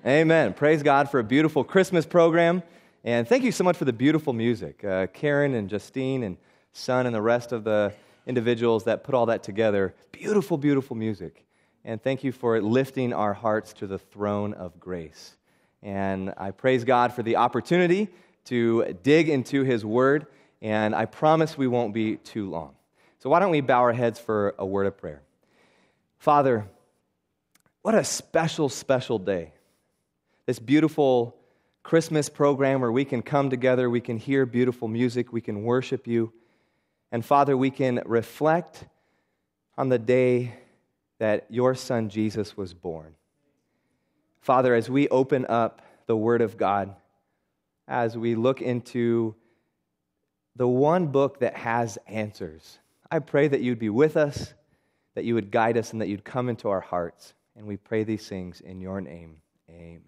Amen. Praise God for a beautiful Christmas program. And thank you so much for the beautiful music. Karen and Justine and Son and the rest of the individuals that put all that together. Beautiful, beautiful music. And thank you for lifting our hearts to the throne of grace. And I praise God for the opportunity to dig into His Word. And I promise we won't be too long. So why don't we bow our heads for a word of prayer. Father, what a special, special day. This beautiful Christmas program where we can come together, we can hear beautiful music, we can worship You. And Father, we can reflect on the day that Your Son Jesus was born. Father, as we open up the Word of God, as we look into the one book that has answers, I pray that You'd be with us, that You would guide us, and that You'd come into our hearts. And we pray these things in Your name. Amen.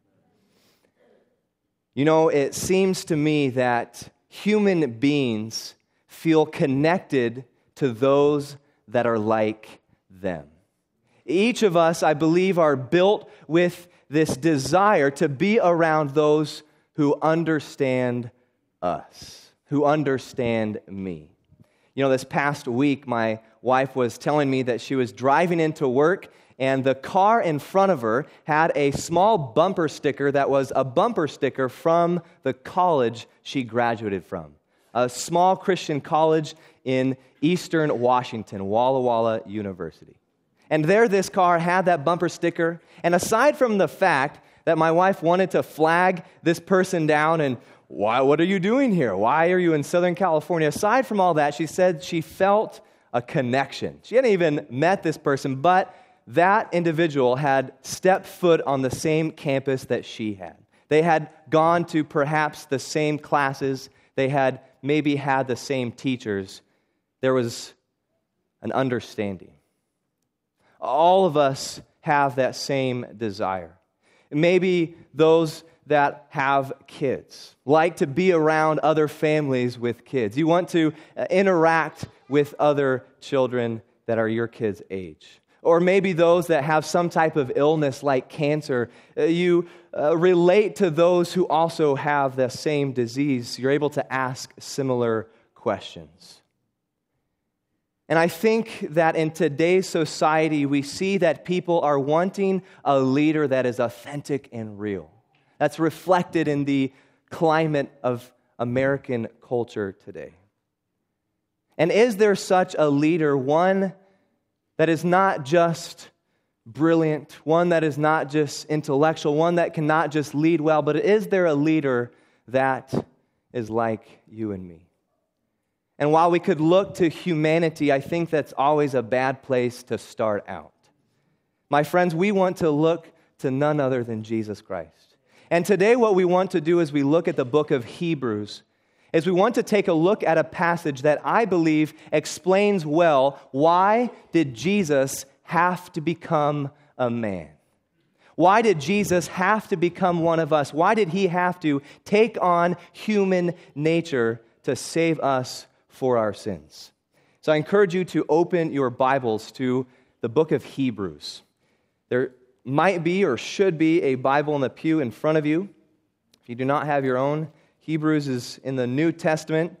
You know, it seems to me that human beings feel connected to those that are like them. Each of us, I believe, are built with this desire to be around those who understand us, who understand me. You know, this past week, my wife was telling me that she was driving into work, and the car in front of her had a small bumper sticker that was a bumper sticker from the college she graduated from, a small Christian college in eastern Washington, Walla Walla University. And there this car had that bumper sticker, and aside from the fact that my wife wanted to flag this person down and, what are you doing here? Why are you in Southern California? Aside from all that, she said she felt a connection. She hadn't even met this person, but that individual had stepped foot on the same campus that she had. They had gone to perhaps the same classes. They had maybe had the same teachers. There was an understanding. All of us have that same desire. Maybe those that have kids like to be around other families with kids. You want to interact with other children that are your kids' age. Or maybe those that have some type of illness like cancer. You relate to those who also have the same disease. You're able to ask similar questions. And I think that in today's society, we see that people are wanting a leader that is authentic and real. That's reflected in the climate of American culture today. And is there such a leader, one that is not just brilliant, one that is not just intellectual, one that cannot just lead well, but is there a leader that is like you and me? And while we could look to humanity, I think that's always a bad place to start out. My friends, we want to look to none other than Jesus Christ. And today what we want to do as we look at the book of Hebrews is we want to take a look at a passage that I believe explains well why did Jesus have to become a man? Why did Jesus have to become one of us? Why did He have to take on human nature to save us for our sins? So I encourage you to open your Bibles to the book of Hebrews. There might be or should be a Bible in the pew in front of you. If you do not have your own, Hebrews is in the New Testament.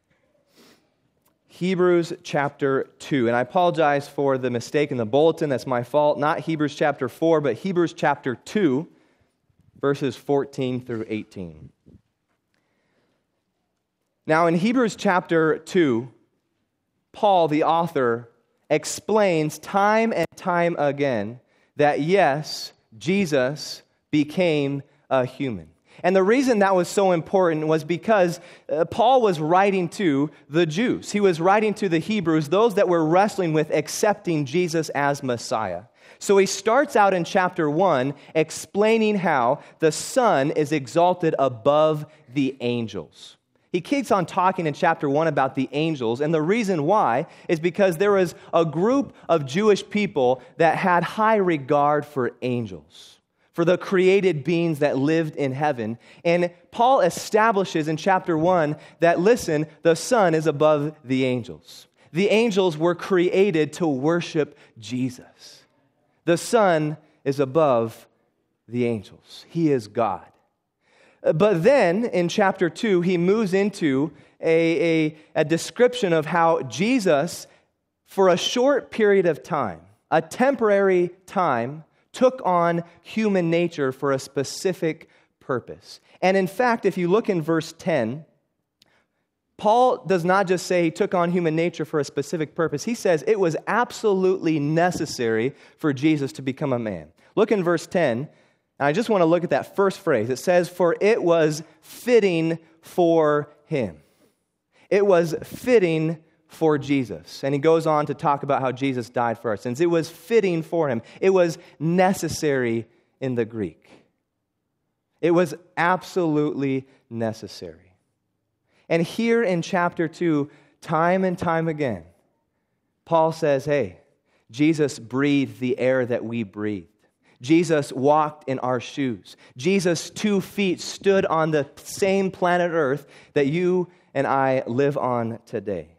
Hebrews chapter 2. And I apologize for the mistake in the bulletin. That's my fault. Not Hebrews chapter 4, but Hebrews chapter 2, verses 14 through 18. Now, in Hebrews chapter 2, Paul, the author, explains time and time again that yes, Jesus became a human. And the reason that was so important was because Paul was writing to the Jews. He was writing to the Hebrews, those that were wrestling with accepting Jesus as Messiah. So he starts out in chapter 1 explaining how the Son is exalted above the angels. He keeps on talking in chapter 1 about the angels, and the reason why is because there was a group of Jewish people that had high regard for angels, for the created beings that lived in heaven. And Paul establishes in chapter 1 that, listen, the Son is above the angels. The angels were created to worship Jesus. The Son is above the angels. He is God. But then, in chapter 2, he moves into a description of how Jesus, for a short period of time, a temporary time, took on human nature for a specific purpose. And in fact, if you look in verse 10, Paul does not just say he took on human nature for a specific purpose. He says it was absolutely necessary for Jesus to become a man. Look in verse 10, and I just want to look at that first phrase. It says, "For it was fitting for him." It was fitting for Jesus. And he goes on to talk about how Jesus died for our sins. It was fitting for him. It was necessary in the Greek. It was absolutely necessary. And here in chapter 2, time and time again, Paul says, hey, Jesus breathed the air that we breathed. Jesus walked in our shoes. Jesus' 2 feet stood on the same planet Earth that you and I live on today.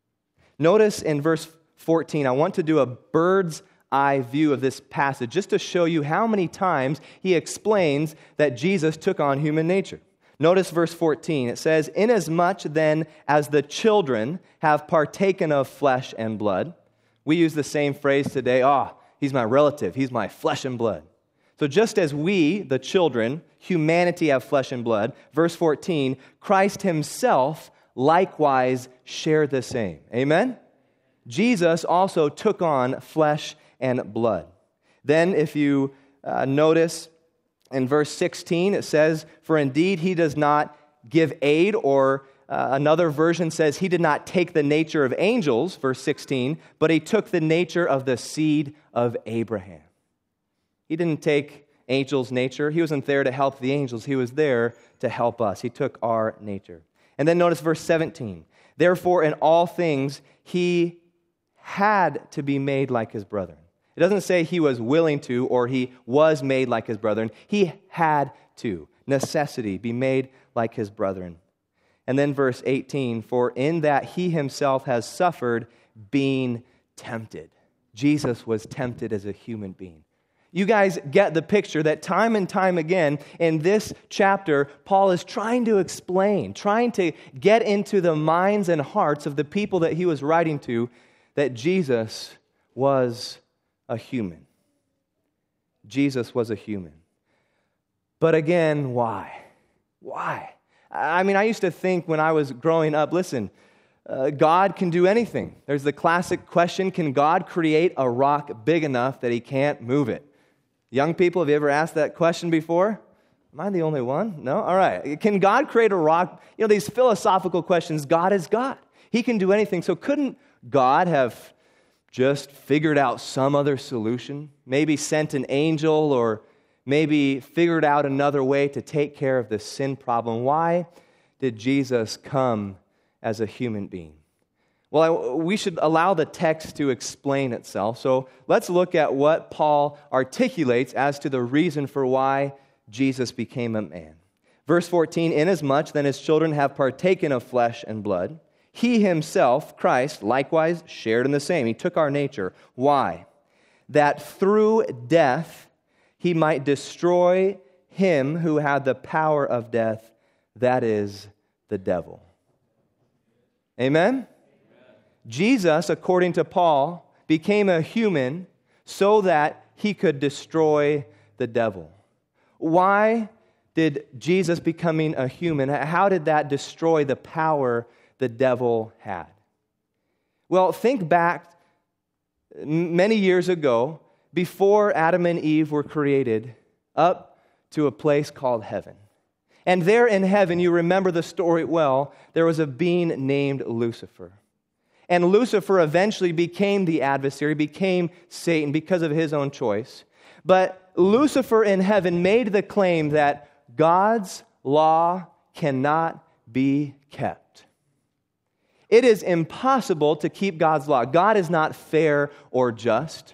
Notice in verse 14, I want to do a bird's eye view of this passage just to show you how many times he explains that Jesus took on human nature. Notice verse 14. It says, "Inasmuch then as the children have partaken of flesh and blood." We use the same phrase today, he's my relative, he's my flesh and blood. So just as we, the children, humanity have flesh and blood, verse 14, Christ himself likewise shared the same. Amen? Jesus also took on flesh and blood. Then if you notice in verse 16, it says, "For indeed he does not give aid," or another version says, "He did not take the nature of angels," verse 16, "but he took the nature of the seed of Abraham." He didn't take angels' nature. He wasn't there to help the angels. He was there to help us. He took our nature. And then notice verse 17. "Therefore in all things he had to be made like his brethren." It doesn't say he was willing to or he was made like his brethren. He had to, necessity, be made like his brethren. And then verse 18, "For in that he himself has suffered being tempted." Jesus was tempted as a human being. You guys get the picture that time and time again in this chapter, Paul is trying to explain, trying to get into the minds and hearts of the people that he was writing to that Jesus was a human. Jesus was a human. But again, why? Why? I mean, I used to think when I was growing up, listen, God can do anything. There's the classic question, can God create a rock big enough that he can't move it? Young people, have you ever asked that question before? Am I the only one? No? All right. Can God create a rock? You know, these philosophical questions, God is God. He can do anything. So couldn't God have just figured out some other solution? Maybe sent an angel or maybe figured out another way to take care of the sin problem. Why did Jesus come as a human being? Well, we should allow the text to explain itself. So let's look at what Paul articulates as to the reason for why Jesus became a man. Verse 14, "Inasmuch then his children have partaken of flesh and blood, he himself, Christ, likewise shared in the same." He took our nature. Why? "That through death he might destroy him who had the power of death, that is, the devil." Amen? Jesus, according to Paul, became a human so that he could destroy the devil. Why did Jesus becoming a human, how did that destroy the power the devil had? Well, think back many years ago, before Adam and Eve were created, up to a place called heaven. And there in heaven, you remember the story well, there was a being named Lucifer. And Lucifer eventually became the adversary, became Satan because of his own choice. But Lucifer in heaven made the claim that God's law cannot be kept. It is impossible to keep God's law. God is not fair or just.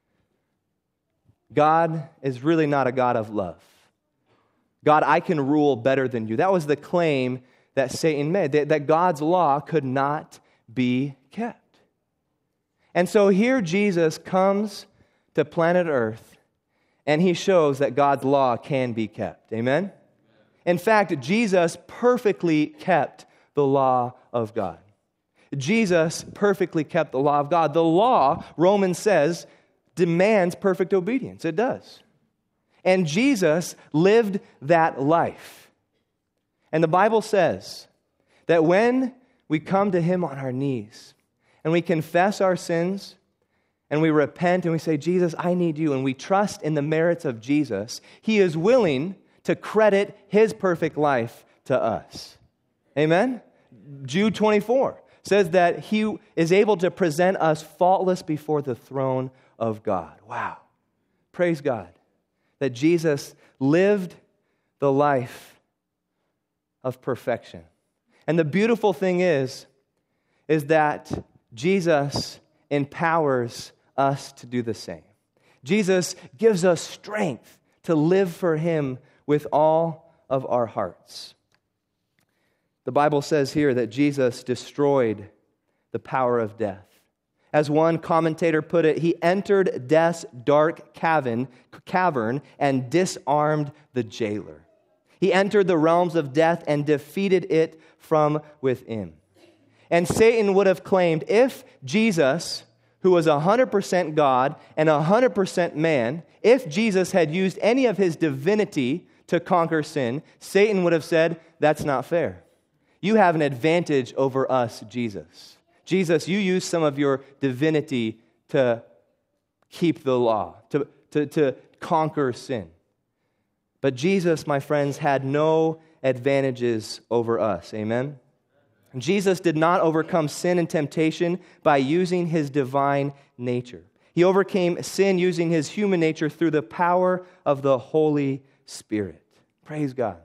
God is really not a God of love. God, I can rule better than you. That was the claim that Satan made, that God's law could not be kept. And so here Jesus comes to planet Earth and he shows that God's law can be kept. Amen? In fact, Jesus perfectly kept the law of God. Jesus perfectly kept the law of God. The law, Romans says, demands perfect obedience. It does. And Jesus lived that life. And the Bible says that when we come to him on our knees and we confess our sins and we repent and we say, Jesus, I need you, and we trust in the merits of Jesus, he is willing to credit his perfect life to us. Amen? Jude 24 says that he is able to present us faultless before the throne of God. Wow. Praise God that Jesus lived the life of perfection. And the beautiful thing is that Jesus empowers us to do the same. Jesus gives us strength to live for him with all of our hearts. The Bible says here that Jesus destroyed the power of death. As one commentator put it, he entered death's dark cavern and disarmed the jailer. He entered the realms of death and defeated it from within. And Satan would have claimed if Jesus, who was 100% God and 100% man, if Jesus had used any of his divinity to conquer sin, Satan would have said, that's not fair. You have an advantage over us, Jesus. Jesus, you use some of your divinity to keep the law, to conquer sin. But Jesus, my friends, had no advantages over us. Amen? Jesus did not overcome sin and temptation by using his divine nature. He overcame sin using his human nature through the power of the Holy Spirit. Praise God.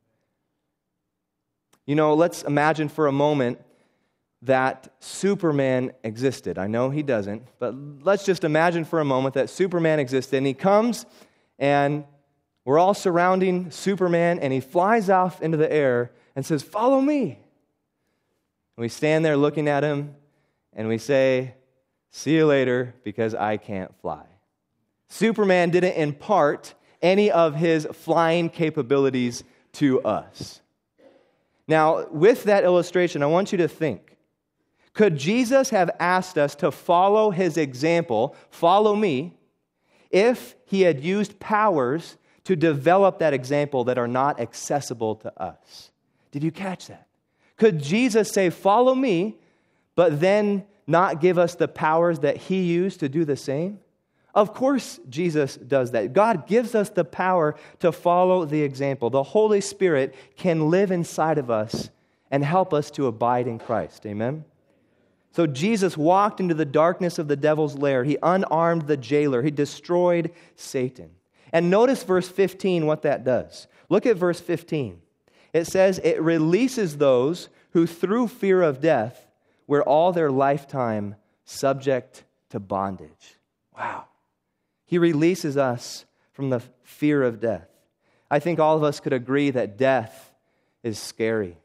You know, let's imagine for a moment that Superman existed. I know he doesn't, but let's just imagine for a moment that Superman existed, and he comes and we're all surrounding Superman, and he flies off into the air and says, "Follow me." And we stand there looking at him, and we say, "See you later, because I can't fly." Superman didn't impart any of his flying capabilities to us. Now, with that illustration, I want you to think, could Jesus have asked us to follow his example, follow me, if he had used powers to develop that example that are not accessible to us? Did you catch that? Could Jesus say, "Follow me," but then not give us the powers that he used to do the same? Of course Jesus does that. God gives us the power to follow the example. The Holy Spirit can live inside of us and help us to abide in Christ. Amen? So Jesus walked into the darkness of the devil's lair. He unarmed the jailer. He destroyed Satan. And notice verse 15, what that does. Look at verse 15. It says, it releases those who through fear of death were all their lifetime subject to bondage. Wow. He releases us from the fear of death. I think all of us could agree that death is scary.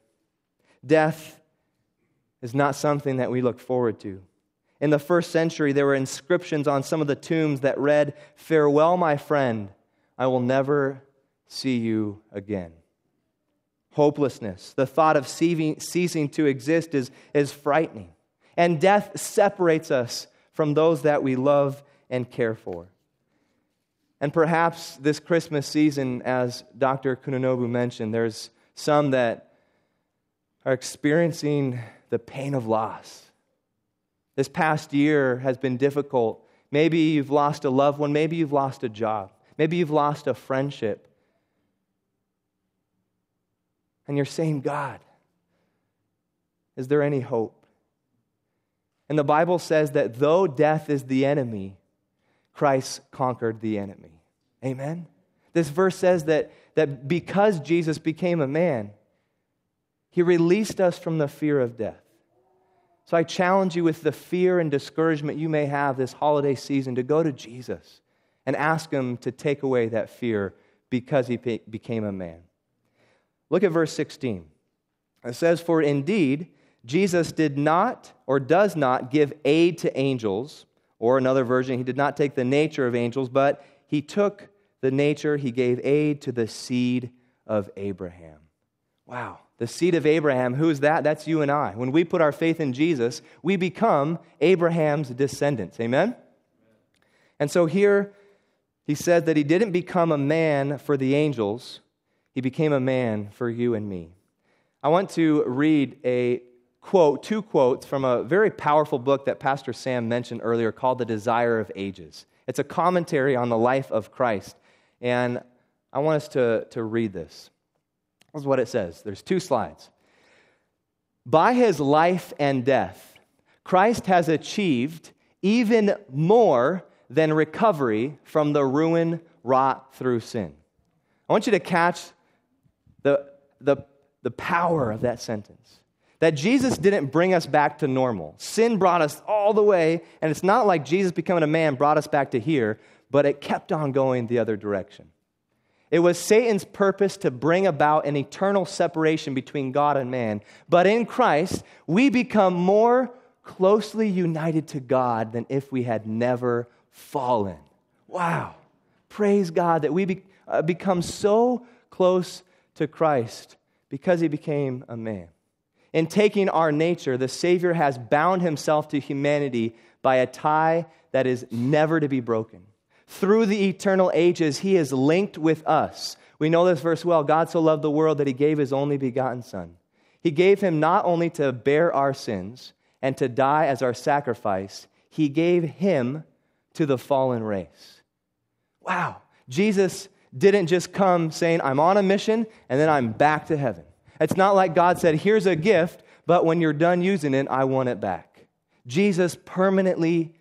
Death is not something that we look forward to. In the first century, there were inscriptions on some of the tombs that read, "Farewell, my friend, I will never see you again." Hopelessness, the thought of ceasing to exist is frightening. And death separates us from those that we love and care for. And perhaps this Christmas season, as Dr. Kuninobu mentioned, there's some that are experiencing the pain of loss. This past year has been difficult. Maybe you've lost a loved one. Maybe you've lost a job. Maybe you've lost a friendship. And you're saying, "God, is there any hope?" And the Bible says that though death is the enemy, Christ conquered the enemy. Amen? This verse says that because Jesus became a man, he released us from the fear of death. So I challenge you with the fear and discouragement you may have this holiday season to go to Jesus and ask him to take away that fear because he became a man. Look at verse 16. It says, "For indeed, Jesus did not or does not give aid to angels," or another version, he did not take the nature of angels, but he took the nature, he gave aid to the seed of Abraham. Wow, the seed of Abraham, who is that? That's you and I. When we put our faith in Jesus, we become Abraham's descendants. Amen? And so here he said that he didn't become a man for the angels, he became a man for you and me. I want to read two quotes from a very powerful book that Pastor Sam mentioned earlier called The Desire of Ages. It's a commentary on the life of Christ, and I want us to read this. This is what it says. There's 2 slides. By his life and death, Christ has achieved even more than recovery from the ruin wrought through sin. I want you to catch the power of that sentence. That Jesus didn't bring us back to normal. Sin brought us all the way, and it's not like Jesus becoming a man brought us back to here, but it kept on going the other direction. It was Satan's purpose to bring about an eternal separation between God and man. But in Christ, we become more closely united to God than if we had never fallen. Wow. Praise God that we become so close to Christ because he became a man. In taking our nature, the Savior has bound himself to humanity by a tie that is never to be broken. Through the eternal ages, he is linked with us. We know this verse well. God so loved the world that he gave his only begotten Son. He gave him not only to bear our sins and to die as our sacrifice, he gave him to the fallen race. Wow. Jesus didn't just come saying, I'm on a mission, and then I'm back to heaven. It's not like God said, here's a gift, but when you're done using it, I want it back. Jesus permanently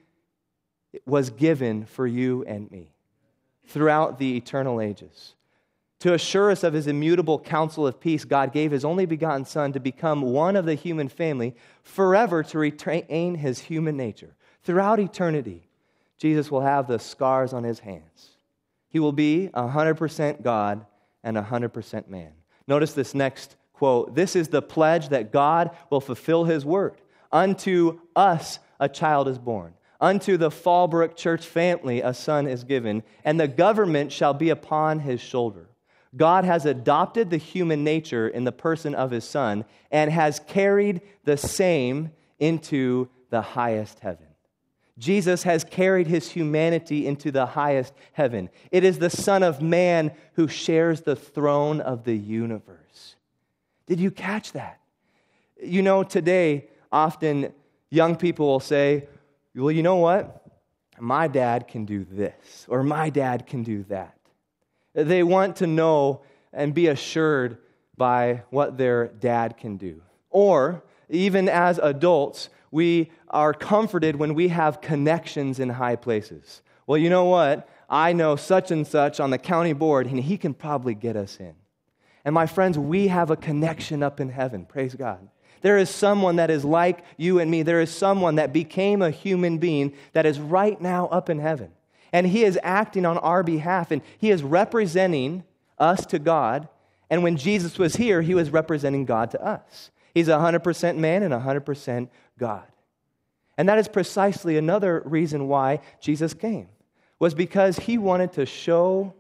was given for you and me throughout the eternal ages. To assure us of his immutable counsel of peace, God gave his only begotten Son to become one of the human family forever to retain his human nature. Throughout eternity, Jesus will have the scars on his hands. He will be 100% God and 100% man. Notice this next quote. This is the pledge that God will fulfill his word. Unto us a child is born. Unto the Fallbrook Church family a son is given, and the government shall be upon his shoulder. God has adopted the human nature in the person of his Son and has carried the same into the highest heaven. Jesus has carried his humanity into the highest heaven. It is the Son of Man who shares the throne of the universe. Did you catch that? You know, today, often young people will say, well, you know what? My dad can do this, or my dad can do that. They want to know and be assured by what their dad can do. Or, even as adults, we are comforted when we have connections in high places. Well, you know what? I know such and such on the county board, and he can probably get us in. And my friends, we have a connection up in heaven. Praise God. There is someone that is like you and me. There is someone that became a human being that is right now up in heaven. And he is acting on our behalf, and he is representing us to God. And when Jesus was here, he was representing God to us. He's 100% man and 100% God. And that is precisely another reason why Jesus came, was because he wanted to show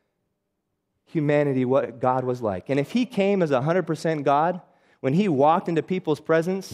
humanity what God was like. And if he came as 100% God, when he walked into people's presence,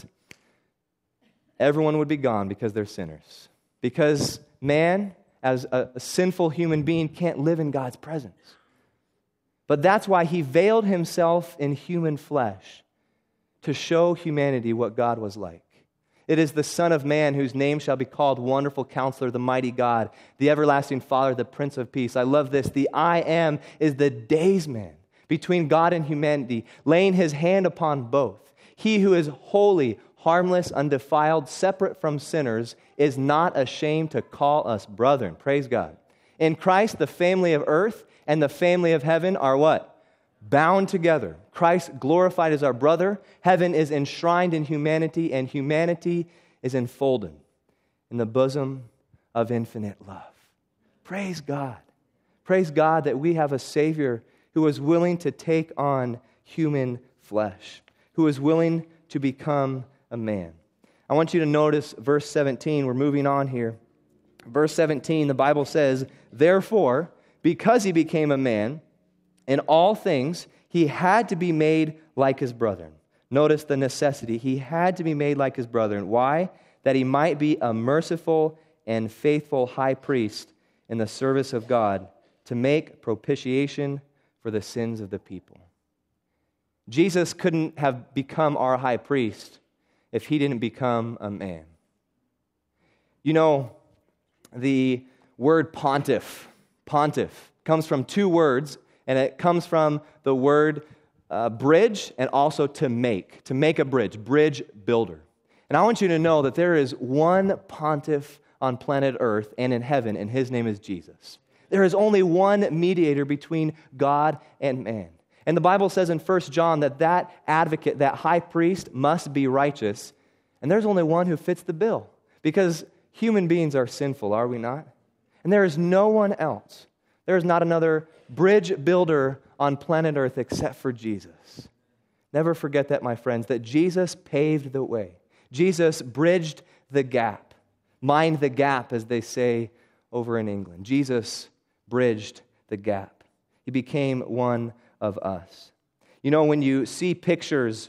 everyone would be gone because they're sinners. Because man, as a sinful human being, can't live in God's presence. But that's why he veiled himself in human flesh to show humanity what God was like. It is the Son of Man whose name shall be called Wonderful Counselor, the Mighty God, the Everlasting Father, the Prince of Peace. I love this. The I Am is the daysman between God and humanity, laying his hand upon both. He who is holy, harmless, undefiled, separate from sinners, is not ashamed to call us brethren. Praise God. In Christ, the family of earth and the family of heaven are what? Bound together. Christ glorified as our brother. Heaven is enshrined in humanity, and humanity is enfolded in the bosom of infinite love. Praise God. Praise God that we have a Savior who was willing to take on human flesh, who was willing to become a man. I want you to notice verse 17. We're moving on here. Verse 17, the Bible says, therefore, because he became a man, in all things he had to be made like his brethren. Notice the necessity. He had to be made like his brethren. Why? That he might be a merciful and faithful high priest in the service of God to make propitiation for the sins of the people. Jesus couldn't have become our high priest if he didn't become a man. You know, the word pontiff comes from two words, and it comes from the word bridge and also to make a bridge builder. And I want you to know that there is one pontiff on planet Earth and in heaven, and his name is Jesus. There is only one mediator between God and man. And the Bible says in 1 John that advocate, that high priest, must be righteous. And there's only one who fits the bill. Because human beings are sinful, are we not? And there is no one else. There is not another bridge builder on planet Earth except for Jesus. Never forget that, my friends, that Jesus paved the way. Jesus bridged the gap. Mind the gap, as they say over in England. Jesus bridged the gap. He became one of us. You know, when you see pictures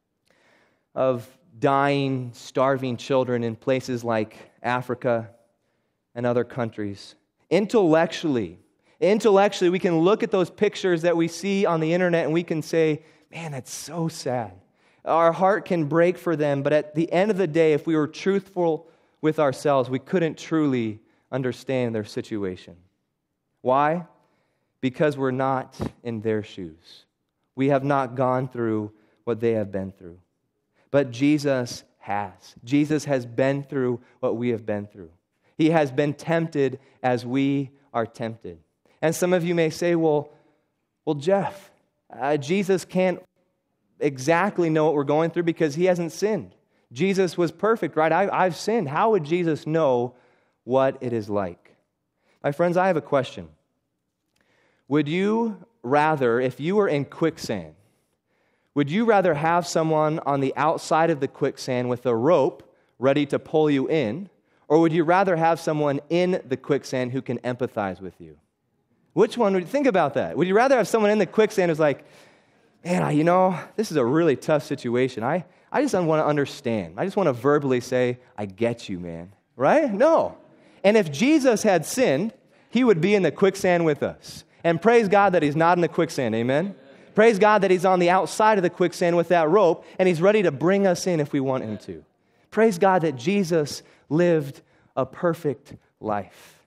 of dying, starving children in places like Africa and other countries, intellectually, we can look at those pictures that we see on the internet and we can say, man, that's so sad. Our heart can break for them, but at the end of the day, if we were truthful with ourselves, we couldn't truly understand their situation. Why? Because we're not in their shoes. We have not gone through what they have been through. But Jesus has. Jesus has been through what we have been through. He has been tempted as we are tempted. And some of you may say, well, Jeff, Jesus can't exactly know what we're going through because he hasn't sinned. Jesus was perfect, right? I've sinned. How would Jesus know what it is like? My friends, I have a question. Would you rather, if you were in quicksand, would you rather have someone on the outside of the quicksand with a rope ready to pull you in, or would you rather have someone in the quicksand who can empathize with you? Which one would you think about that? Would you rather have someone in the quicksand who's like, man, this is a really tough situation. I just don't want to understand. I just want to verbally say, I get you, man. Right? No. And if Jesus had sinned, he would be in the quicksand with us. And praise God that he's not in the quicksand, amen? Praise God that he's on the outside of the quicksand with that rope, and he's ready to bring us in if we want him to. Praise God that Jesus lived a perfect life.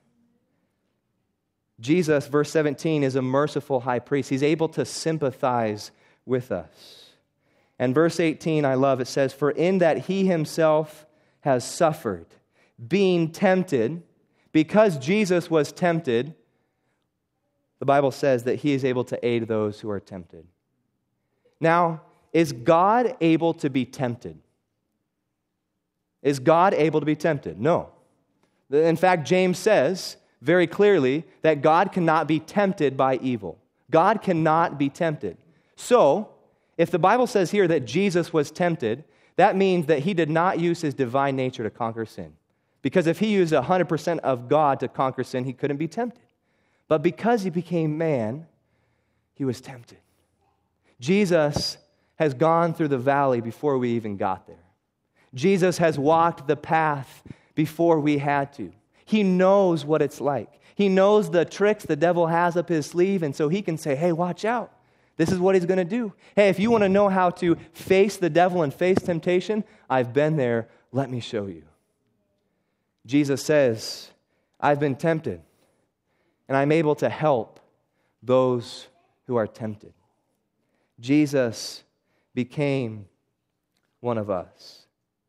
Jesus, verse 17, is a merciful high priest. He's able to sympathize with us. And verse 18, I love, it says, for in that he himself has suffered, being tempted, because Jesus was tempted, the Bible says that he is able to aid those who are tempted. Now, is God able to be tempted? Is God able to be tempted? No. In fact, James says very clearly that God cannot be tempted by evil. God cannot be tempted. So, if the Bible says here that Jesus was tempted, that means that he did not use his divine nature to conquer sin. Because if he used 100% of God to conquer sin, he couldn't be tempted. But because he became man, he was tempted. Jesus has gone through the valley before we even got there. Jesus has walked the path before we had to. He knows what it's like. He knows the tricks the devil has up his sleeve, and so he can say, hey, watch out. This is what he's going to do. Hey, if you want to know how to face the devil and face temptation, I've been there. Let me show you. Jesus says, I've been tempted, and I'm able to help those who are tempted. Jesus became one of us.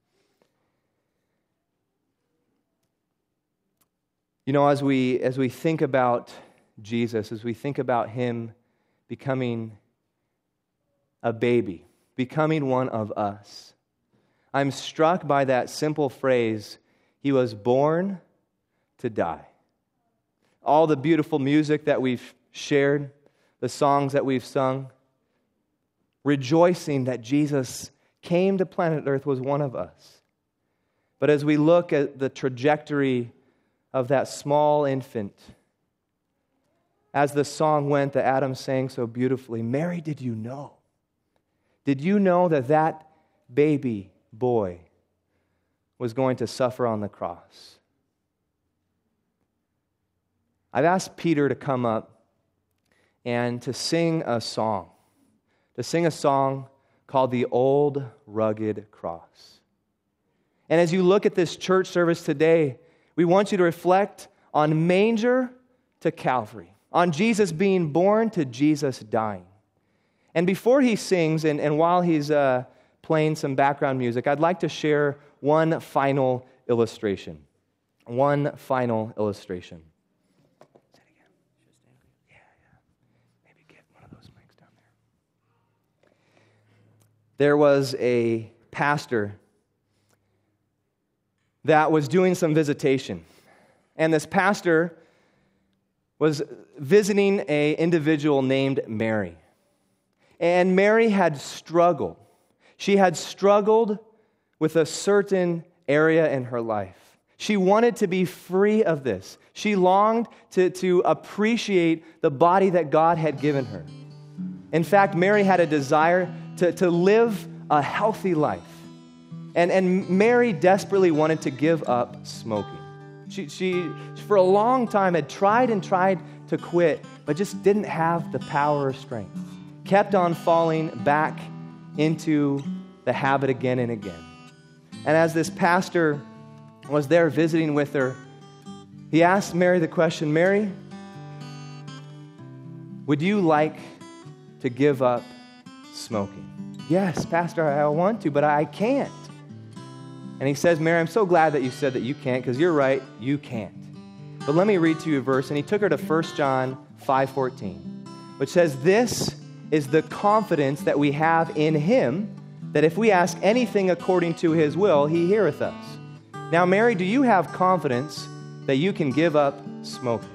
You know, as we think about Jesus, as we think about him becoming a baby, becoming one of us, I'm struck by that simple phrase, he was born to die. All the beautiful music that we've shared, the songs that we've sung, rejoicing that Jesus came to planet Earth was one of us. But as we look at the trajectory of that small infant, as the song went that Adam sang so beautifully, Mary, did you know? Did you know that that baby boy was going to suffer on the cross? I've asked Peter to come up and to sing a song called The Old Rugged Cross. And as you look at this church service today, we want you to reflect on manger to Calvary, on Jesus being born to Jesus dying. And before he sings, and while he's playing some background music, I'd like to share one final illustration. One final illustration. Say it again. Yeah. Maybe get one of those mics down there. There was a pastor that was doing some visitation. And this pastor was visiting an individual named Mary. And Mary had struggled. She had struggled with a certain area in her life. She wanted to be free of this. She longed to appreciate the body that God had given her. In fact, Mary had a desire to live a healthy life. And Mary desperately wanted to give up smoking. She for a long time had tried to quit, but just didn't have the power or strength. Kept on falling back into the habit again and again. And as this pastor was there visiting with her, he asked Mary the question, Mary, would you like to give up smoking? Yes, Pastor, I want to, but I can't. And he says, Mary, I'm so glad that you said that you can't, because you're right, you can't. But let me read to you a verse, and he took her to 1 John 5:14, which says, this is the confidence that we have in him, that if we ask anything according to his will, he heareth us. Now, Mary, do you have confidence that you can give up smoking?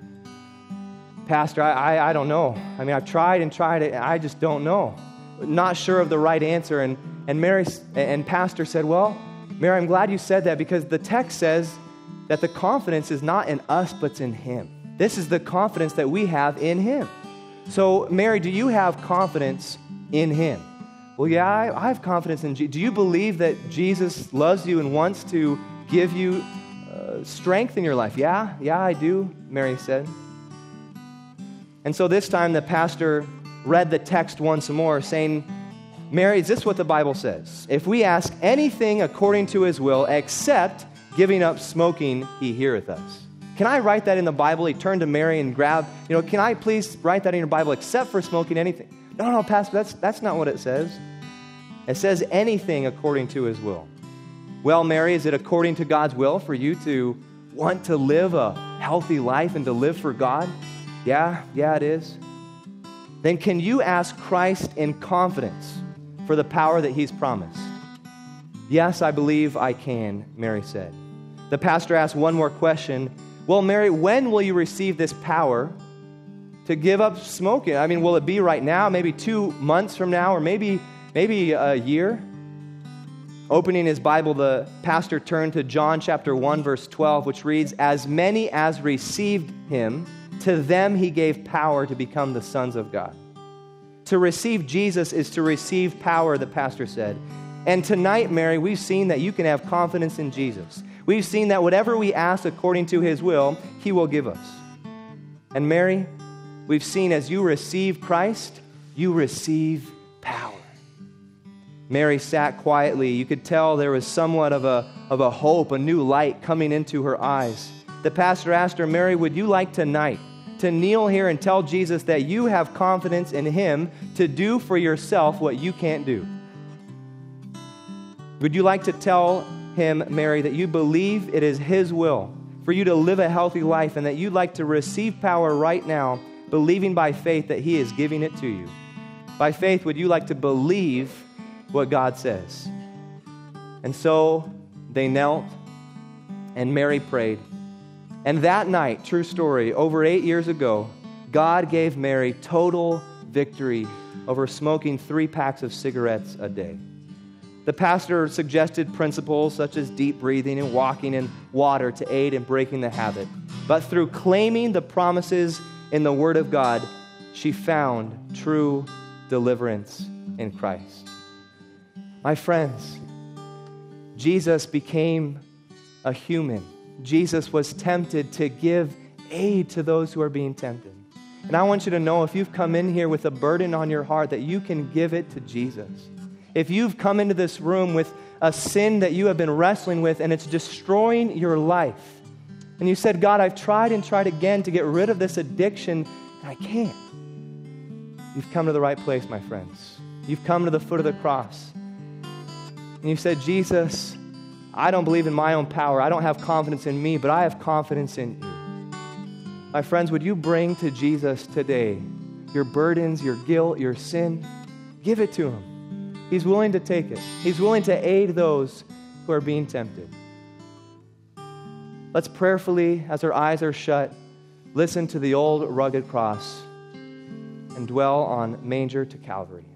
Pastor, I don't know. I mean, I've tried and I just don't know. Not sure of the right answer. And Pastor said, well, Mary, I'm glad you said that, because the text says that the confidence is not in us, but it's in him. This is the confidence that we have in him. So, Mary, do you have confidence in him? Well, yeah, I have confidence in Jesus. Do you believe that Jesus loves you and wants to give you strength in your life? Yeah, I do, Mary said. And so this time the pastor read the text once more, saying, Mary, is this what the Bible says? If we ask anything according to his will, except giving up smoking, he heareth us. Can I write that in the Bible? He turned to Mary and grabbed, can I please write that in your Bible, except for smoking anything? No, Pastor, that's not what it says. It says anything according to his will. Well, Mary, is it according to God's will for you to want to live a healthy life and to live for God? Yeah, it is. Then can you ask Christ in confidence for the power that he's promised? Yes, I believe I can, Mary said. The pastor asked one more question. Well, Mary, when will you receive this power to give up smoking? I mean, will it be right now, maybe 2 months from now, or maybe a year? Opening his Bible, the pastor turned to John chapter 1, verse 12, which reads, as many as received him, to them he gave power to become the sons of God. To receive Jesus is to receive power, the pastor said. And tonight, Mary, we've seen that you can have confidence in Jesus. We've seen that whatever we ask according to his will, he will give us. And Mary, we've seen as you receive Christ, you receive power. Mary sat quietly. You could tell there was somewhat of a hope, a new light coming into her eyes. The pastor asked her, Mary, would you like tonight to kneel here and tell Jesus that you have confidence in him to do for yourself what you can't do? Would you like to tell him, Mary, that you believe it is his will for you to live a healthy life and that you'd like to receive power right now, believing by faith that he is giving it to you? By faith, would you like to believe what God says? And so they knelt and Mary prayed. And that night, true story, over 8 years ago, God gave Mary total victory over smoking 3 packs of cigarettes a day. The pastor suggested principles such as deep breathing and walking in water to aid in breaking the habit. But through claiming the promises in the Word of God, she found true deliverance in Christ. My friends, Jesus became a human. Jesus was tempted to give aid to those who are being tempted. And I want you to know, if you've come in here with a burden on your heart, that you can give it to Jesus. If you've come into this room with a sin that you have been wrestling with and it's destroying your life, and you said, God, I've tried and tried again to get rid of this addiction, and I can't. You've come to the right place, my friends. You've come to the foot of the cross. And you said, Jesus, I don't believe in my own power. I don't have confidence in me, but I have confidence in you. My friends, would you bring to Jesus today your burdens, your guilt, your sin? Give it to him. He's willing to take it. He's willing to aid those who are being tempted. Let's prayerfully, as our eyes are shut, listen to the old rugged cross and dwell on manger to Calvary.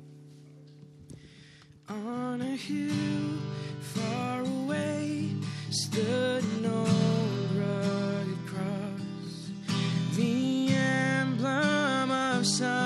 On a hill far away stood an old rugged cross, the emblem of salvation.